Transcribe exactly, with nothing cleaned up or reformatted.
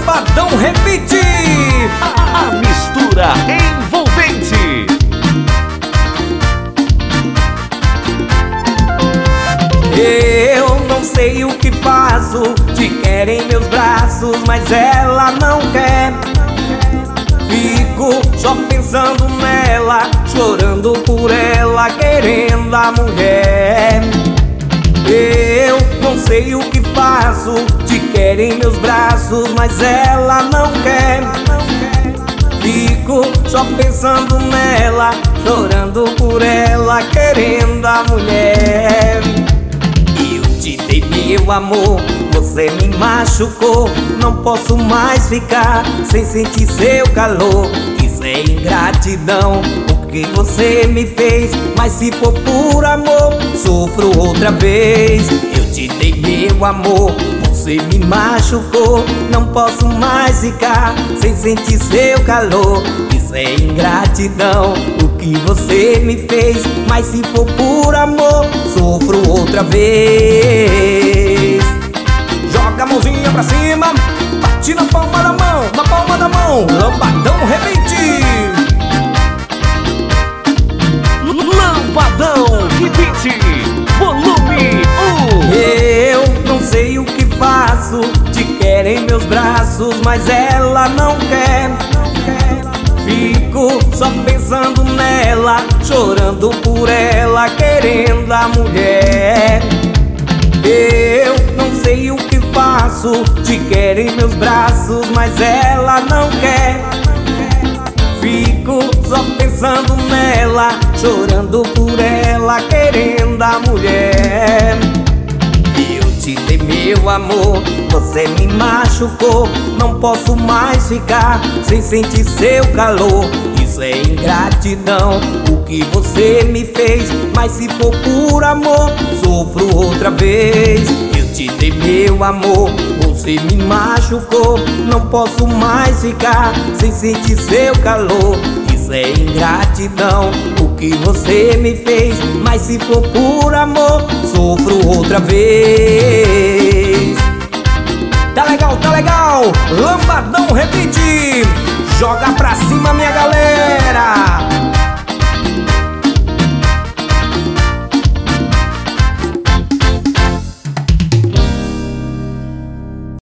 Lambadão Repeat, A, a mistura envolvente. eu não sei o que faço. Te quero em meus braços, mas ela não quer. Fico só pensando nela, chorando por ela, querendo a mulher. Eu não sei o que faço. Te quero em meus braços, mas ela não quer. Fico só pensando nela, chorando por ela, querendo a mulher. Eu te dei meu amor, você me machucou. Não posso mais ficar sem sentir seu calor. Isso é ingratidão, o que você me fez. Mas se for por amor, sofro outra vez. Eu te dei meu amor, você me machucou. Não posso mais ficar sem sentir seu calor. Isso é ingratidão, o que você me fez. Mas se for por amor, sofro outra vez. Joga a mãozinha pra cima, bate na palma da mão, na palma da mão. Lambadão Repeat, Lambadão Repeat, volume um. eu não sei o que faço. Te quero em meus braços, mas ela não quer. Fico só pensando nela, chorando por ela, querendo a mulher. Eu não sei o que faço. Te quero em meus braços, mas ela não quer. Fico só pensando nela, chorando por ela, querendo a mulher. Eu te dei meu amor, você me machucou. Não posso mais ficar sem sentir seu calor. Isso é ingratidão, o que você me fez. Mas se for por amor, sofro outra vez. Eu te dei meu amor, você me machucou. Não posso mais ficar sem sentir seu calor. Isso é ingratidão, o que você me fez. Mas se for por amor, sofro outra vez. Tá legal, tá legal, Lambadão Repeat. Joga pra cima, minha galera.